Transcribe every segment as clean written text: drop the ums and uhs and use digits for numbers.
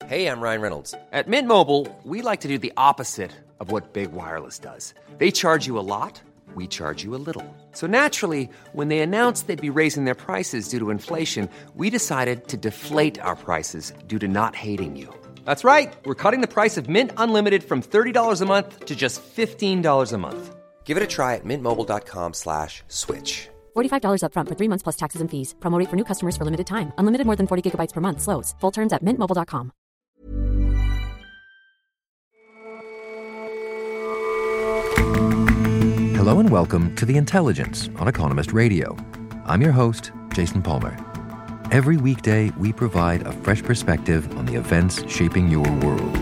Hey, I'm Ryan Reynolds. At Mint Mobile, we like to do the opposite of what Big Wireless does. They charge you a lot, we charge you a little. So naturally, when they announced they'd be raising their prices due to inflation, we decided to deflate our prices due to not hating you. That's right. We're cutting the price of Mint Unlimited from $30 a month to just $15 a month. Give it a try at mintmobile.com/switch. $45 up front for 3 months plus taxes and fees. Promo rate for new customers for limited time. Unlimited more than 40 gigabytes per month. Slows full terms at mintmobile.com. Hello and welcome to The Intelligence on Economist Radio. I'm your host, Jason Palmer. Every weekday, we provide a fresh perspective on the events shaping your world.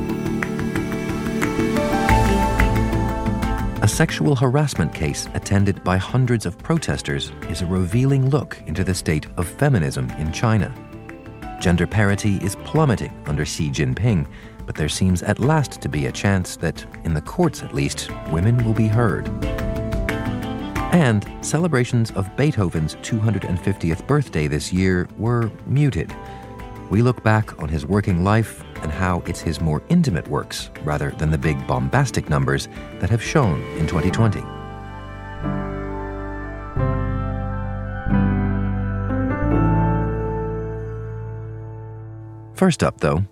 A sexual harassment case attended by hundreds of protesters is a revealing look into the state of feminism in China. Gender parity is plummeting under Xi Jinping, but there seems at last to be a chance that, in the courts at least, women will be heard. And celebrations of Beethoven's 250th birthday this year were muted. We look back on his working life and how it's his more intimate works, rather than the big bombastic numbers, that have shown in 2020. First up, though,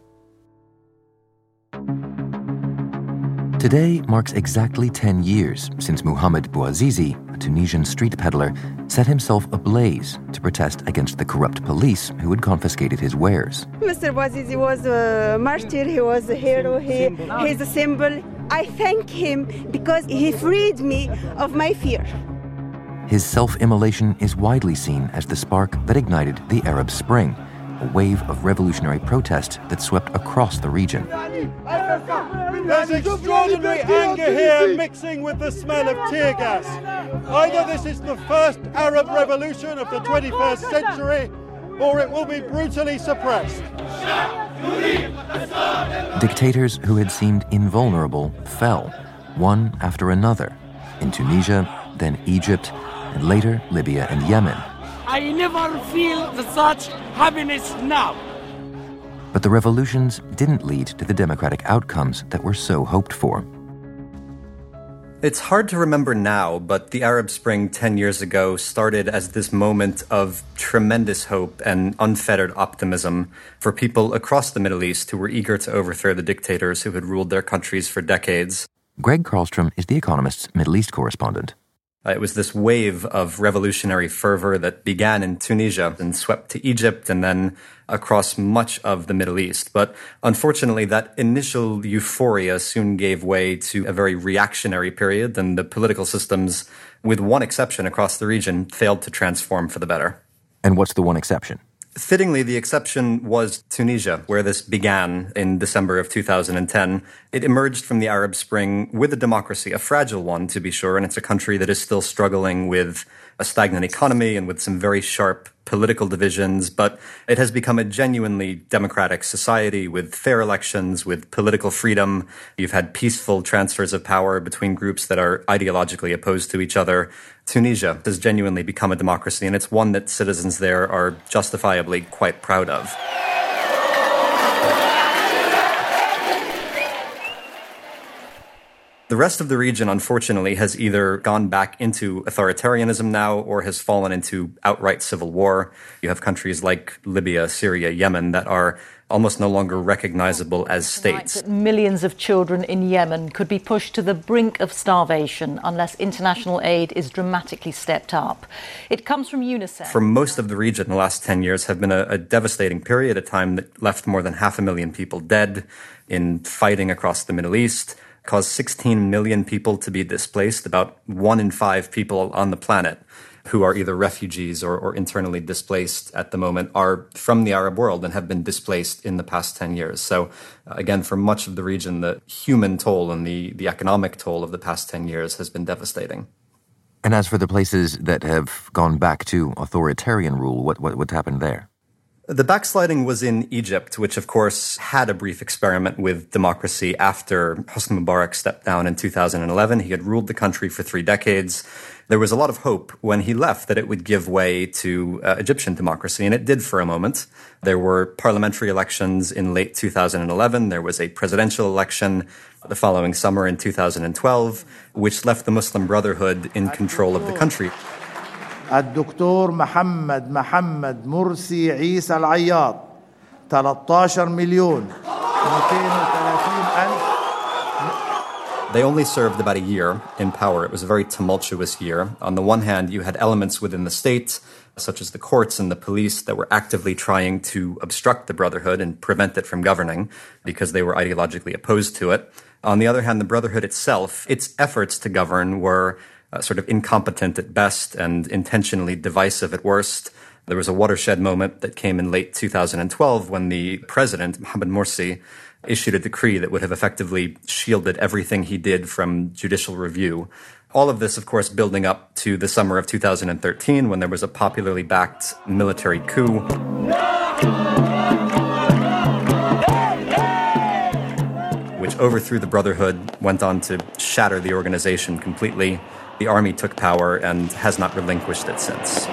today marks exactly 10 years since Mohamed Bouazizi, a Tunisian street peddler, set himself ablaze to protest against the corrupt police who had confiscated his wares. Mr. Bouazizi was a martyr, he was a hero, he's a symbol. I thank him because he freed me of my fear. His self-immolation is widely seen as the spark that ignited the Arab Spring, a wave of revolutionary protest that swept across the region. There's extraordinary anger here mixing with the smell of tear gas. Either this is the first Arab revolution of the 21st century, or it will be brutally suppressed. Dictators who had seemed invulnerable fell, one after another, in Tunisia, then Egypt, and later Libya and Yemen. I never feel such happiness now. But the revolutions didn't lead to the democratic outcomes that were so hoped for. It's hard to remember now, but the Arab Spring 10 years ago started as this moment of tremendous hope and unfettered optimism for people across the Middle East who were eager to overthrow the dictators who had ruled their countries for decades. Greg Carlstrom is The Economist's Middle East correspondent. It was this wave of revolutionary fervor that began in Tunisia and swept to Egypt and then across much of the Middle East. But unfortunately, that initial euphoria soon gave way to a very reactionary period, and the political systems, with one exception across the region, failed to transform for the better. And what's the one exception? Fittingly, the exception was Tunisia, where this began in December of 2010. It emerged from the Arab Spring with a democracy, a fragile one, to be sure, and it's a country that is still struggling with a stagnant economy and with some very sharp political divisions, but it has become a genuinely democratic society with fair elections, with political freedom. You've had peaceful transfers of power between groups that are ideologically opposed to each other. Tunisia has genuinely become a democracy, and it's one that citizens there are justifiably quite proud of. The rest of the region, unfortunately, has either gone back into authoritarianism now or has fallen into outright civil war. You have countries like Libya, Syria, Yemen that are almost no longer recognizable as states. That millions of children in Yemen could be pushed to the brink of starvation unless international aid is dramatically stepped up. It comes from UNICEF. For most of the region, the last 10 years have been a devastating period, a time that left more than 500,000 people dead in fighting across the Middle East, caused 16 million people to be displaced, about 1 in 5 people on the planet who are either refugees or internally displaced at the moment are from the Arab world and have been displaced in the past 10 years. So again, for much of the region, the human toll and the economic toll of the past 10 years has been devastating. And as for the places that have gone back to authoritarian rule, what's happened there? The backsliding was in Egypt, which of course had a brief experiment with democracy after Hosni Mubarak stepped down in 2011. He had ruled the country for 3 decades. There was a lot of hope when he left that it would give way to Egyptian democracy, and it did for a moment. There were parliamentary elections in late 2011. There was a presidential election the following summer in 2012, which left the Muslim Brotherhood in control of the country. الدكتور محمد مرسي عيسى العياط 13,230,000. They only served about a year in power. It was a very tumultuous year. On the one hand, you had elements within the state, such as the courts and the police, that were actively trying to obstruct the Brotherhood and prevent it from governing because they were ideologically opposed to it. On the other hand, the Brotherhood itself, its efforts to govern were sort of incompetent at best and intentionally divisive at worst. There was a watershed moment that came in late 2012 when the president, Mohamed Morsi, issued a decree that would have effectively shielded everything he did from judicial review. All of this, of course, building up to the summer of 2013 when there was a popularly backed military coup. Which overthrew the Brotherhood, went on to shatter the organization completely. The army took power and has not relinquished it since.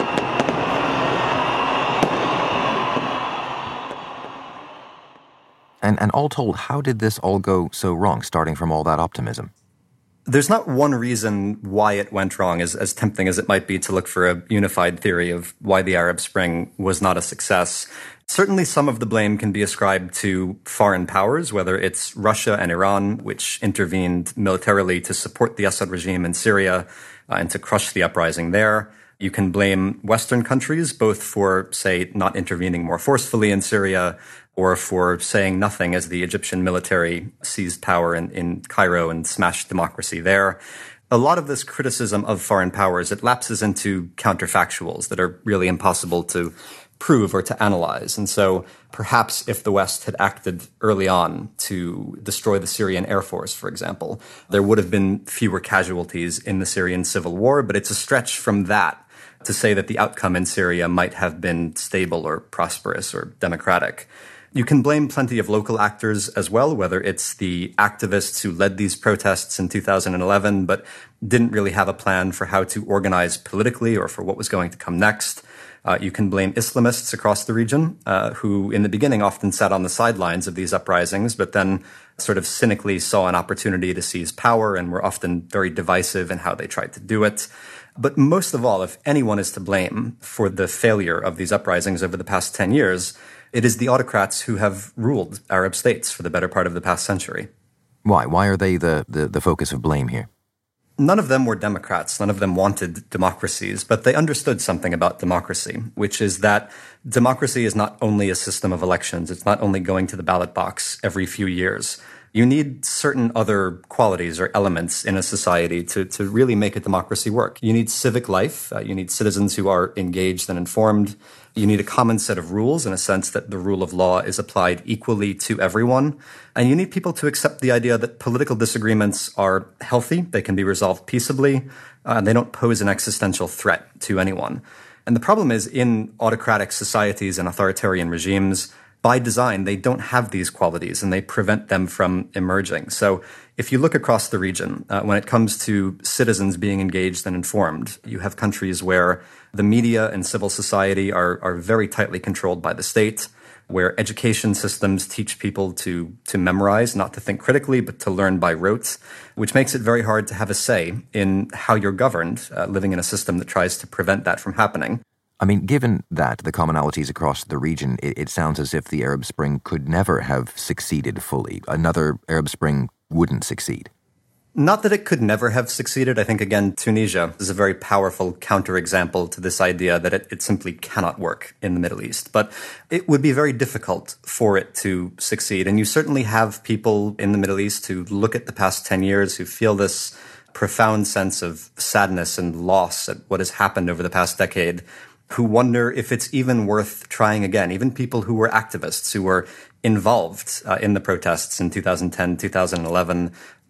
And all told, how did this all go so wrong, starting from all that optimism? There's not one reason why it went wrong, as tempting as it might be to look for a unified theory of why the Arab Spring was not a success. Certainly some of the blame can be ascribed to foreign powers, whether it's Russia and Iran, which intervened militarily to support the Assad regime in Syria and to crush the uprising there. You can blame Western countries, both for, say, not intervening more forcefully in Syria or for saying nothing as the Egyptian military seized power in Cairo and smashed democracy there. A lot of this criticism of foreign powers, it lapses into counterfactuals that are really impossible to prove or to analyze. And so perhaps if the West had acted early on to destroy the Syrian Air Force, for example, there would have been fewer casualties in the Syrian civil war. But it's a stretch from that to say that the outcome in Syria might have been stable or prosperous or democratic. You can blame plenty of local actors as well, whether it's the activists who led these protests in 2011 but didn't really have a plan for how to organize politically or for what was going to come next. You can blame Islamists across the region, who in the beginning often sat on the sidelines of these uprisings, but then sort of cynically saw an opportunity to seize power and were often very divisive in how they tried to do it. But most of all, if anyone is to blame for the failure of these uprisings over the past 10 years, it is the autocrats who have ruled Arab states for the better part of the past century. Why? Why are they the focus of blame here? None of them were Democrats. None of them wanted democracies, but they understood something about democracy, which is that democracy is not only a system of elections. It's not only going to the ballot box every few years. You need certain other qualities or elements in a society to really make a democracy work. You need civic life. You need citizens who are engaged and informed. You need a common set of rules in a sense that the rule of law is applied equally to everyone. And you need people to accept the idea that political disagreements are healthy. They can be resolved peaceably. And they don't pose an existential threat to anyone. And the problem is in autocratic societies and authoritarian regimes, by design, they don't have these qualities and they prevent them from emerging. So if you look across the region, when it comes to citizens being engaged and informed, you have countries where the media and civil society are very tightly controlled by the state, where education systems teach people to memorize, not to think critically, but to learn by rote, which makes it very hard to have a say in how you're governed, living in a system that tries to prevent that from happening. I mean, given that, the commonalities across the region, it sounds as if the Arab Spring could never have succeeded fully. Another Arab Spring wouldn't succeed. Not that it could never have succeeded. I think, again, Tunisia is a very powerful counterexample to this idea that it simply cannot work in the Middle East. But it would be very difficult for it to succeed. And you certainly have people in the Middle East who look at the past 10 years, who feel this profound sense of sadness and loss at what has happened over the past decade, who wonder if it's even worth trying again. Even people who were activists, who were involved in the protests in 2010, 2011,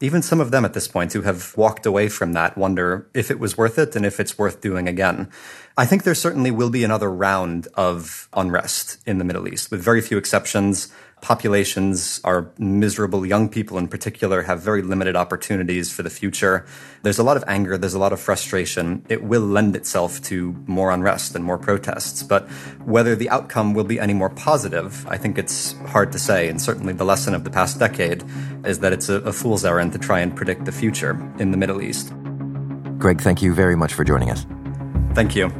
even some of them at this point who have walked away from that wonder if it was worth it and if it's worth doing again. I think there certainly will be another round of unrest in the Middle East, with very few exceptions. Populations are miserable. Young people in particular have very limited opportunities for the future. There's a lot of anger. There's a lot of frustration. It will lend itself to more unrest and more protests. But whether the outcome will be any more positive, I think it's hard to say. And certainly the lesson of the past decade is that it's a fool's errand to try and predict the future in the Middle East. Greg, thank you very much for joining us. Thank you.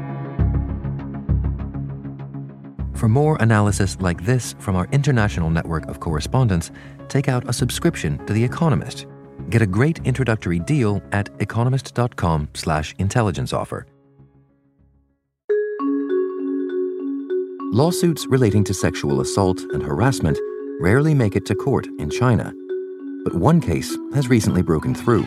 For more analysis like this from our international network of correspondents, take out a subscription to The Economist. Get a great introductory deal at economist.com/intelligence offer. Lawsuits relating to sexual assault and harassment rarely make it to court in China. But one case has recently broken through.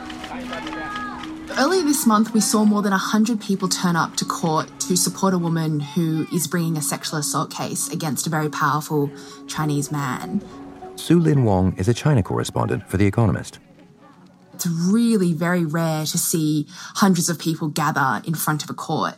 Earlier this month, we saw more than 100 people turn up to court to support a woman who is bringing a sexual assault case against a very powerful Chinese man. Su Lin Wong is a China correspondent for The Economist. It's really very rare to see hundreds of people gather in front of a court.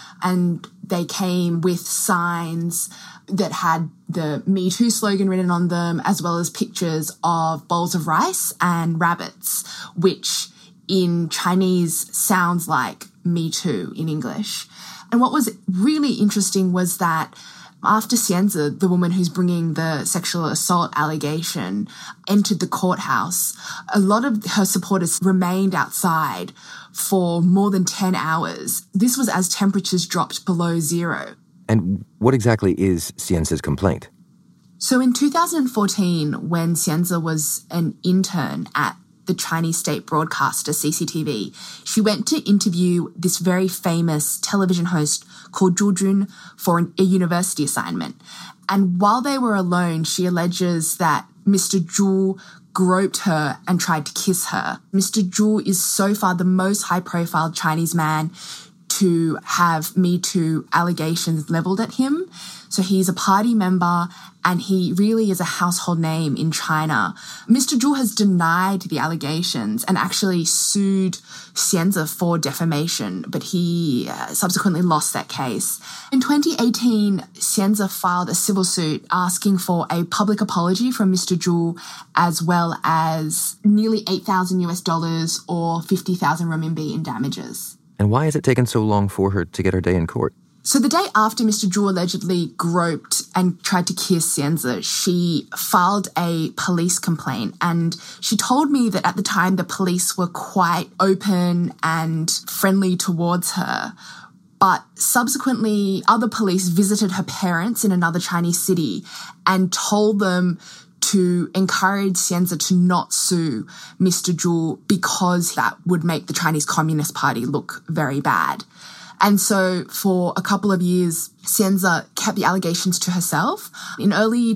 And they came with signs that had the Me Too slogan written on them, as well as pictures of bowls of rice and rabbits, which in Chinese sounds like Me Too in English. And what was really interesting was that after Xianzi, the woman who's bringing the sexual assault allegation, entered the courthouse, a lot of her supporters remained outside for more than 10 hours. This was as temperatures dropped below zero. And what exactly is Xianzi's complaint? So in 2014, when Xianzi was an intern at the Chinese state broadcaster CCTV, she went to interview this very famous television host called Zhu Jun for a university assignment. And while they were alone, she alleges that Mr. Zhu groped her and tried to kiss her. Mr. Zhu is so far the most high-profile Chinese man to have Me Too allegations leveled at him. So he's a party member and he really is a household name in China. Mr. Zhu has denied the allegations and actually sued Xianzi for defamation, but he subsequently lost that case. In 2018, Xianzi filed a civil suit asking for a public apology from Mr. Zhu, as well as nearly $8,000 or 50,000 renminbi in damages. And why has it taken so long for her to get her day in court? So the day after Mr. Zhu allegedly groped and tried to kiss Xianzi, she filed a police complaint, and she told me that at the time the police were quite open and friendly towards her. But subsequently, other police visited her parents in another Chinese city and told them to encourage Xianzi to not sue Mr. Zhu because that would make the Chinese Communist Party look very bad. And so for a couple of years, Xianzi kept the allegations to herself. In early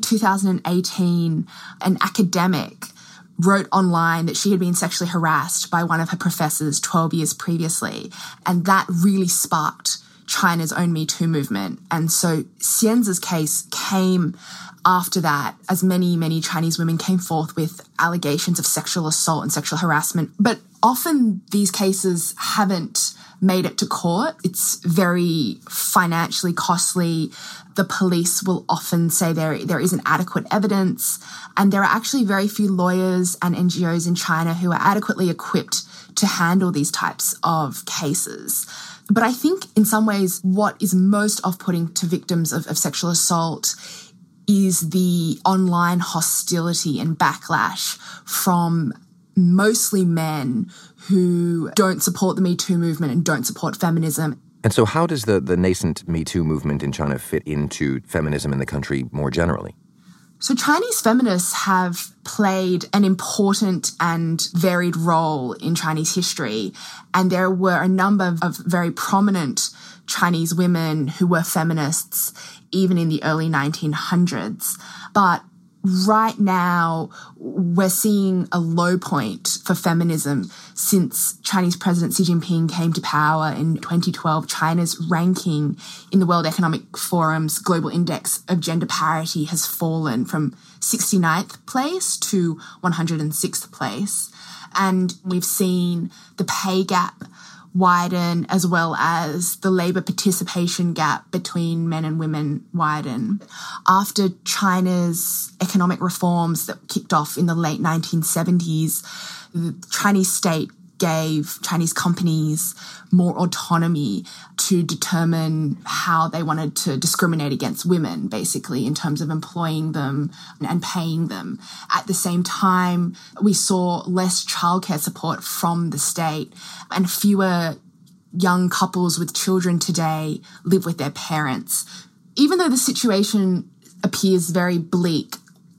2018, an academic wrote online that she had been sexually harassed by one of her professors 12 years previously. And that really sparked China's own Me Too movement. And so Xianzi's case came after that, as many, many Chinese women came forth with allegations of sexual assault and sexual harassment. But often these cases haven't made it to court. It's very financially costly. The police will often say there isn't adequate evidence, and there are actually very few lawyers and NGOs in China who are adequately equipped to handle these types of cases. But I think in some ways what is most off-putting to victims of sexual assault is the online hostility and backlash from mostly men who don't support the Me Too movement and don't support feminism. And so how does the nascent Me Too movement in China fit into feminism in the country more generally? So Chinese feminists have played an important and varied role in Chinese history, and there were a number of very prominent Chinese women who were feminists even in the early 1900s. But right now we're seeing a low point for feminism since Chinese President Xi Jinping came to power in 2012. China's ranking in the World Economic Forum's Global Index of Gender Parity has fallen from 69th place to 106th place. And we've seen the pay gap widen, as well as the labour participation gap between men and women widen. After China's economic reforms that kicked off in the late 1970s, the Chinese state gave Chinese companies more autonomy to determine how they wanted to discriminate against women, basically, in terms of employing them and paying them. At the same time, we saw less childcare support from the state, and fewer young couples with children today live with their parents. Even though the situation appears very bleak,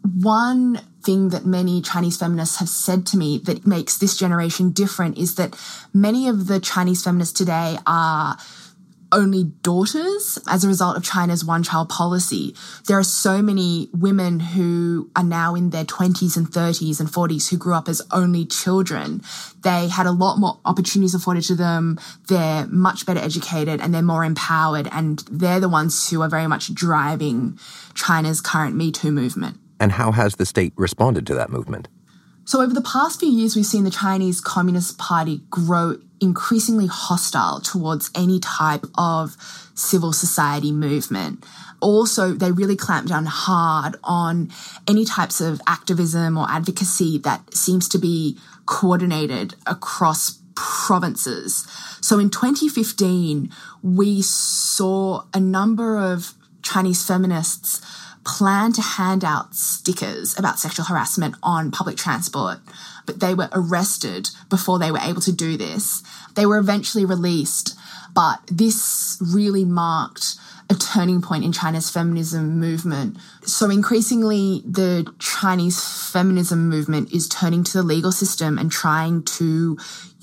one thing that many Chinese feminists have said to me that makes this generation different is that many of the Chinese feminists today are only daughters as a result of China's one-child policy. There are so many women who are now in their 20s and 30s and 40s who grew up as only children. They had a lot more opportunities afforded to them. They're much better educated and they're more empowered, and they're the ones who are very much driving China's current Me Too movement. And how has the state responded to that movement? So over the past few years, we've seen the Chinese Communist Party grow increasingly hostile towards any type of civil society movement. Also, they really clamp down hard on any types of activism or advocacy that seems to be coordinated across provinces. So in 2015, we saw a number of Chinese feminists plan to hand out stickers about sexual harassment on public transport, but they were arrested before they were able to do this. They were eventually released, but this really marked a turning point in China's feminism movement. So increasingly, the Chinese feminism movement is turning to the legal system and trying to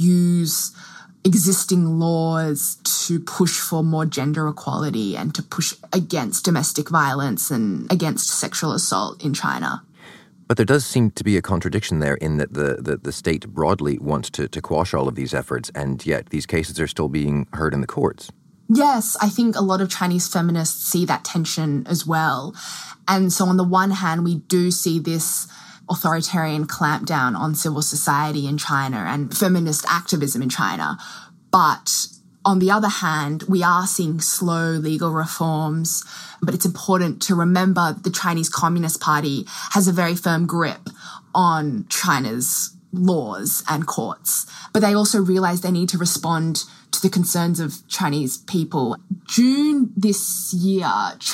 use existing laws to push for more gender equality and to push against domestic violence and against sexual assault in China. But there does seem to be a contradiction there in that the state broadly wants to quash all of these efforts, and yet these cases are still being heard in the courts. Yes, I think a lot of Chinese feminists see that tension as well. And so on the one hand, we do see this authoritarian clampdown on civil society in China and feminist activism in China. But on the other hand, we are seeing slow legal reforms. But it's important to remember the Chinese Communist Party has a very firm grip on China's laws and courts. But they also realize they need to respond to the concerns of Chinese people. June this year,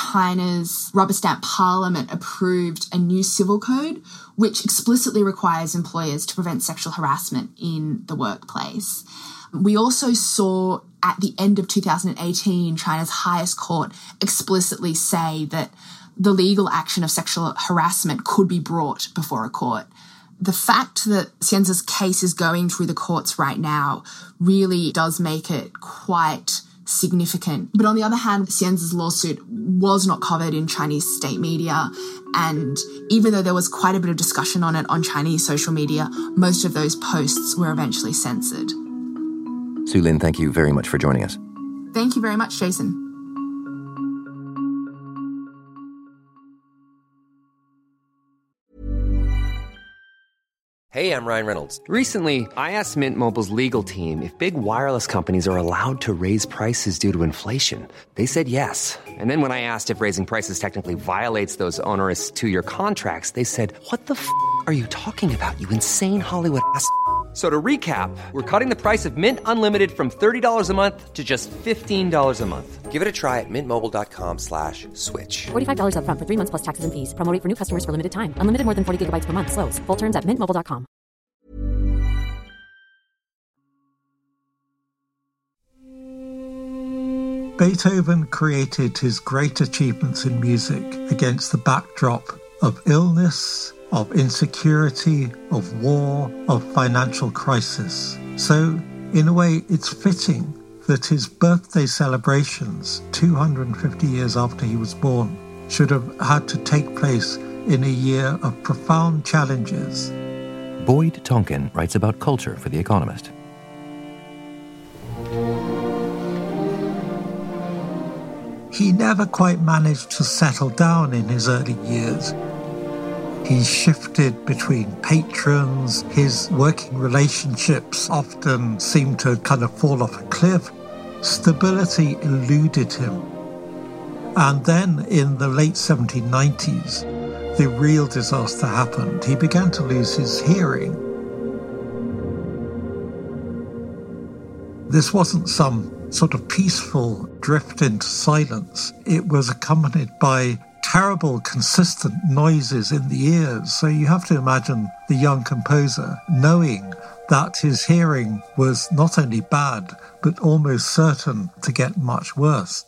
China's rubber stamp parliament approved a new civil code which explicitly requires employers to prevent sexual harassment in the workplace. We also saw at the end of 2018, China's highest court explicitly say that the legal action of sexual harassment could be brought before a court. The fact that Xianzi's case is going through the courts right now really does make it quite significant. But on the other hand, Xianzi's lawsuit was not covered in Chinese state media, and even though there was quite a bit of discussion on it on Chinese social media, most of those posts were eventually censored. Sue Lin, thank you very much for joining us. Thank you very much, Jason. Hey, I'm Ryan Reynolds. Recently, I asked Mint Mobile's legal team if big wireless companies are allowed to raise prices due to inflation. They said yes. And then when I asked if raising prices technically violates those onerous 2-year contracts, they said, "What the f*** are you talking about, you insane Hollywood ass?" So to recap, we're cutting the price of Mint Unlimited from $30 a month to just $15 a month. Give it a try at mintmobile.com/switch. $45 up front for 3 months plus taxes and fees. Promo rate for new customers for limited time. Unlimited more than 40 gigabytes per month. Slows full terms at mintmobile.com. Beethoven created his great achievements in music against the backdrop of illness, of insecurity, of war, of financial crisis. So, in a way, it's fitting that his birthday celebrations, 250 years after he was born, should have had to take place in a year of profound challenges. Boyd Tonkin writes about culture for The Economist. He never quite managed to settle down in his early years. He shifted between patrons. His working relationships often seemed to kind of fall off a cliff. Stability eluded him. And then in the late 1790s, the real disaster happened. He began to lose his hearing. This wasn't some sort of peaceful drift into silence. It was accompanied by terrible, consistent noises in the ears. So you have to imagine the young composer knowing that his hearing was not only bad, but almost certain to get much worse.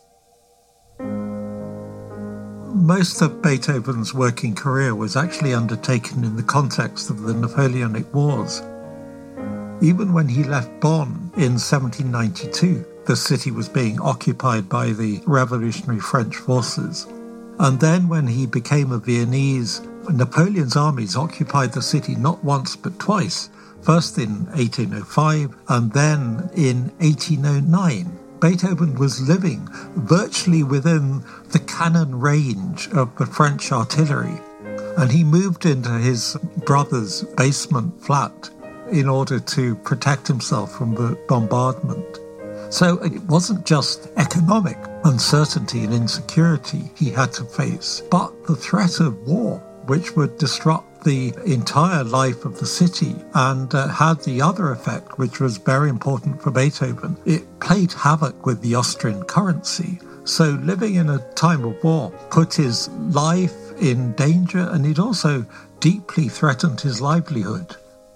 Most of Beethoven's working career was actually undertaken in the context of the Napoleonic Wars. Even when he left Bonn in 1792, the city was being occupied by the revolutionary French forces. And then when he became a Viennese, Napoleon's armies occupied the city not once but twice, first in 1805 and then in 1809. Beethoven was living virtually within the cannon range of the French artillery, and he moved into his brother's basement flat in order to protect himself from the bombardment. So it wasn't just economic uncertainty and insecurity he had to face, but the threat of war, which would disrupt the entire life of the city and had the other effect, which was very important for Beethoven. It played havoc with the Austrian currency. So living in a time of war put his life in danger, and it also deeply threatened his livelihood.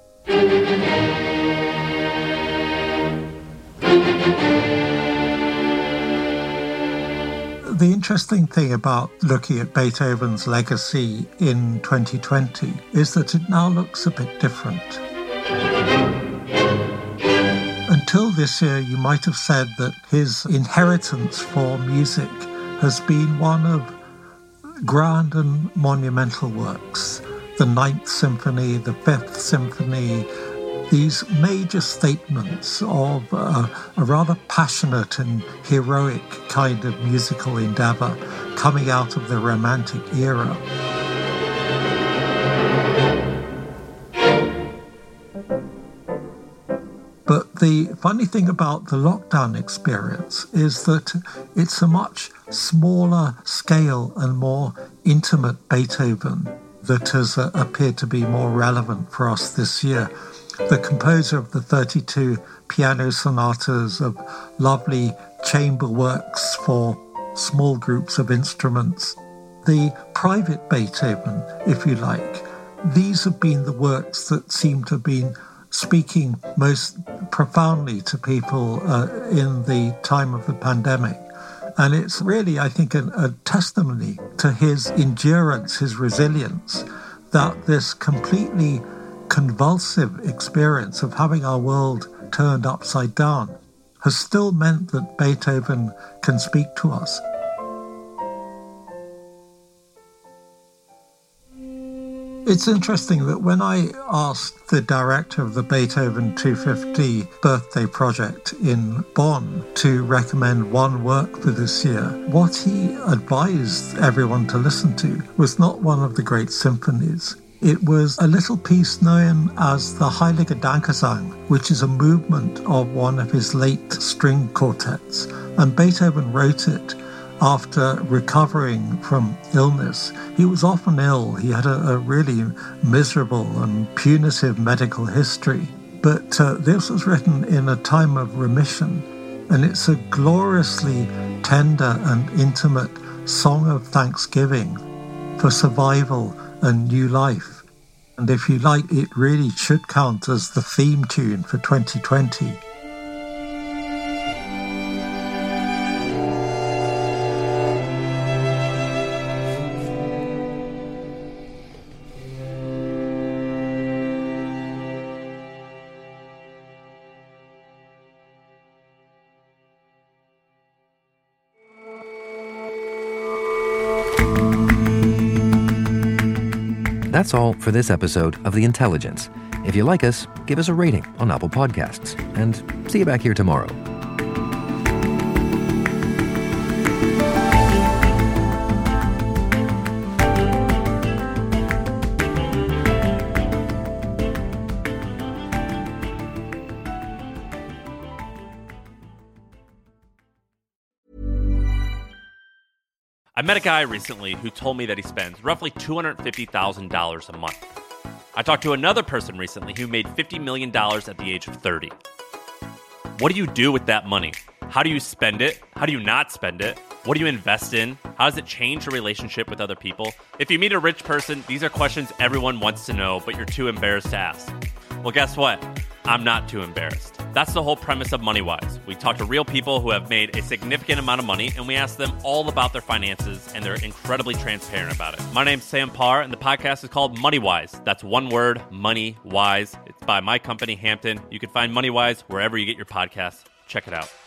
The interesting thing about looking at Beethoven's legacy in 2020 is that it now looks a bit different. Until this year, you might have said that his inheritance for music has been one of grand and monumental works. The Ninth Symphony, the Fifth Symphony, these major statements of a rather passionate and heroic kind of musical endeavor coming out of the Romantic era. But the funny thing about the lockdown experience is that it's a much smaller scale and more intimate Beethoven that has appeared to be more relevant for us this year. The composer of the 32 piano sonatas, of lovely chamber works for small groups of instruments, the private Beethoven, if you like, these have been the works that seem to have been speaking most profoundly to people in the time of the pandemic. And it's really, I think, a testimony to his endurance, his resilience, that this completely convulsive experience of having our world turned upside down has still meant that Beethoven can speak to us. It's interesting that when I asked the director of the Beethoven 250 birthday project in Bonn to recommend one work for this year, what he advised everyone to listen to was not one of the great symphonies. It was a little piece known as the Heilige Dankesang, which is a movement of one of his late string quartets. And Beethoven wrote it after recovering from illness. He was often ill. He had a really miserable and punitive medical history. But this was written in a time of remission. And it's a gloriously tender and intimate song of thanksgiving for survival and new life. And if you like, it really should count as the theme tune for 2020. That's all for this episode of The Intelligence. If you like us, give us a rating on Apple Podcasts. And see you back here tomorrow. I met a guy recently who told me that he spends roughly $250,000 a month. I talked to another person recently who made $50 million at the age of 30. What do you do with that money? How do you spend it? How do you not spend it? What do you invest in? How does it change your relationship with other people? If you meet a rich person, these are questions everyone wants to know, but you're too embarrassed to ask. Well, guess what? I'm not too embarrassed. That's the whole premise of MoneyWise. We talk to real people who have made a significant amount of money, and we ask them all about their finances, and they're incredibly transparent about it. My name's Sam Parr, and the podcast is called MoneyWise. That's one word, MoneyWise. It's by my company, Hampton. You can find MoneyWise wherever you get your podcasts. Check it out.